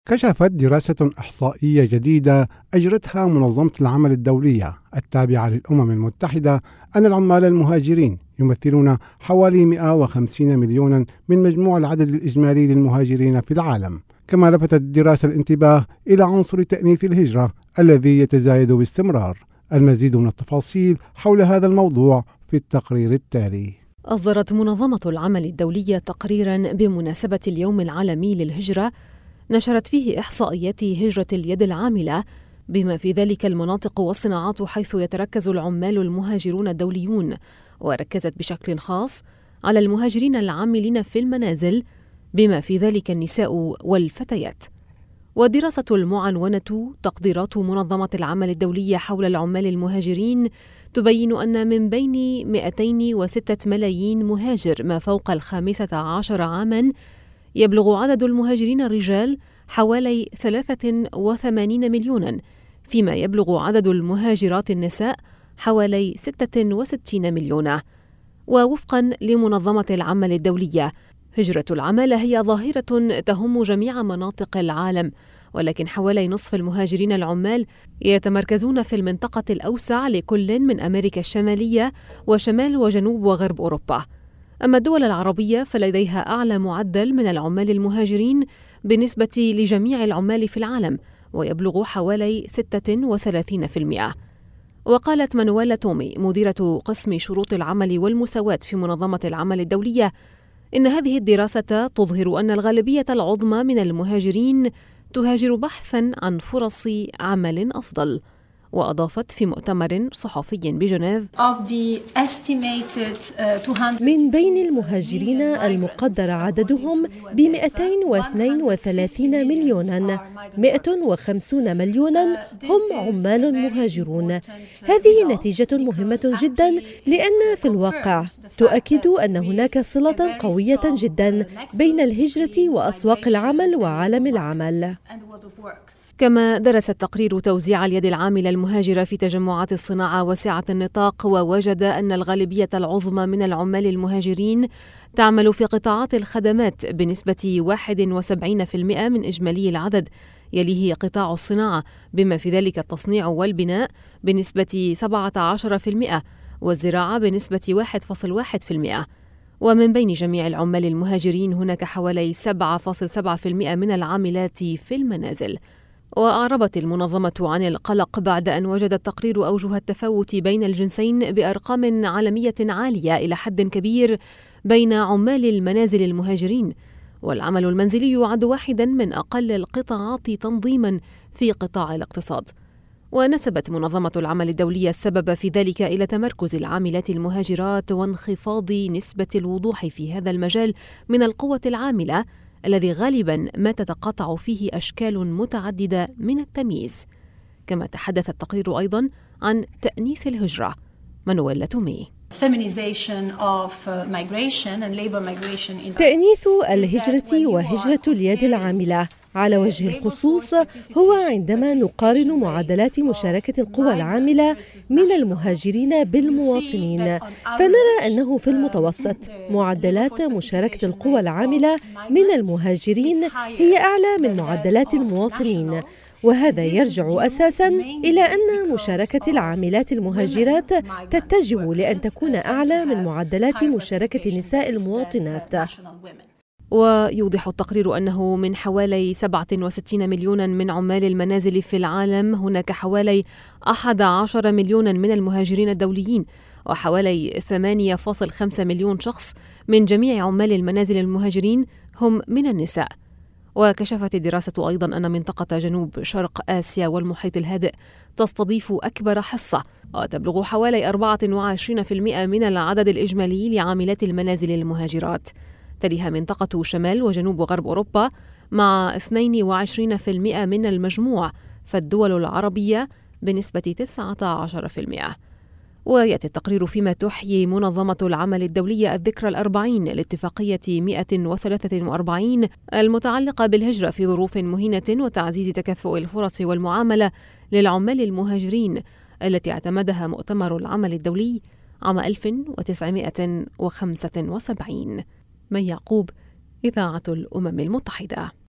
كشفت دراسة إحصائية جديدة أجرتها منظمة العمل الدولية التابعة للأمم المتحدة أن العمال المهاجرين يمثلون حوالي 150 مليونا من مجموع العدد الإجمالي للمهاجرين في العالم. كما لفتت الدراسة الانتباه إلى عنصر تأنيث الهجرة الذي يتزايد باستمرار. المزيد من التفاصيل حول هذا الموضوع في التقرير التالي. أصدرت منظمة العمل الدولية تقريراً بمناسبة اليوم العالمي للهجرة نشرت فيه إحصائيات هجرة اليد العاملة بما في ذلك المناطق والصناعات حيث يتركز العمال المهاجرون الدوليون، وركزت بشكل خاص على المهاجرين العاملين في المنازل بما في ذلك النساء والفتيات. والدراسة المعنونة تقديرات منظمة العمل الدولية حول العمال المهاجرين تبين أن من بين 206 ملايين مهاجر ما فوق 15 عاماً يبلغ عدد المهاجرين الرجال حوالي 83 مليوناً، فيما يبلغ عدد المهاجرات النساء حوالي 66 مليونا. ووفقاً لمنظمة العمل الدولية، هجرة العمالة هي ظاهرة تهم جميع مناطق العالم، ولكن حوالي نصف المهاجرين العمال يتمركزون في المنطقة الأوسع لكل من أمريكا الشمالية وشمال وجنوب وغرب أوروبا. أما الدول العربية فلديها أعلى معدل من العمال المهاجرين بالنسبة لجميع العمال في العالم، ويبلغ حوالي 36%. وقالت مانويلا تومي مديرة قسم شروط العمل والمساواة في منظمة العمل الدولية إن هذه الدراسة تظهر أن الغالبية العظمى من المهاجرين تهاجر بحثاً عن فرص عمل أفضل. وأضافت في مؤتمر صحفي بجنيف: من بين المهاجرين المقدر عددهم ب 232 مليوناً، 150 مليوناً هم عمال مهاجرون. هذه نتيجة مهمة جداً، لأن في الواقع تؤكد أن هناك صلة قوية جداً بين الهجرة وأسواق العمل وعالم العمل. كما درس التقرير توزيع اليد العاملة المهاجرة في تجمعات الصناعة واسعة النطاق، ووجد أن الغالبية العظمى من العمال المهاجرين تعمل في قطاعات الخدمات بنسبة 71% من إجمالي العدد، يليه قطاع الصناعة بما في ذلك التصنيع والبناء بنسبة 17%، والزراعة بنسبة 1.1%. ومن بين جميع العمال المهاجرين هناك حوالي 7.7% من العاملات في المنازل. وأعربت المنظمة عن القلق بعد أن وجد التقرير أوجه التفاوت بين الجنسين بأرقام عالمية عالية إلى حد كبير بين عمال المنازل المهاجرين، والعمل المنزلي يعد واحدا من أقل القطاعات تنظيما في قطاع الاقتصاد. ونسبت منظمة العمل الدولية السبب في ذلك إلى تمركز العاملات المهاجرات وانخفاض نسبة الوضوح في هذا المجال من القوة العاملة الذي غالباً ما تتقاطع فيه أشكال متعددة من التمييز. كما تحدث التقرير أيضاً عن تأنيث الهجرة. مانويلا تومي: تأنيث الهجرة وهجرة اليد العاملة على وجه الخصوص هو عندما نقارن معدلات مشاركة القوى العاملة من المهاجرين بالمواطنين، فنرى أنه في المتوسط معدلات مشاركة القوى العاملة من المهاجرين هي أعلى من معدلات المواطنين، وهذا يرجع أساساً إلى أن مشاركة العاملات المهاجرات تتجه لأن تكون أعلى من معدلات مشاركة نساء المواطنات. ويوضح التقرير أنه من حوالي 67 مليونا من عمال المنازل في العالم هناك حوالي 11 مليونا من المهاجرين الدوليين، وحوالي 8.5 مليون شخص من جميع عمال المنازل المهاجرين هم من النساء. وكشفت الدراسة أيضا أن منطقة جنوب شرق آسيا والمحيط الهادئ تستضيف أكبر حصة، وتبلغ حوالي 24% من العدد الإجمالي لعاملات المنازل المهاجرات. تليها منطقة شمال وجنوب وغرب أوروبا مع 22% من المجموع، فالدول العربية بنسبة 19%. ويأتي التقرير فيما تحيي منظمة العمل الدولية الذكرى 40 لاتفاقية 143 المتعلقة بالهجرة في ظروف مهينة وتعزيز تكافؤ الفرص والمعاملة للعمال المهاجرين، التي اعتمدها مؤتمر العمل الدولي عام 1975. مي يعقوب، إذاعة الأمم المتحدة.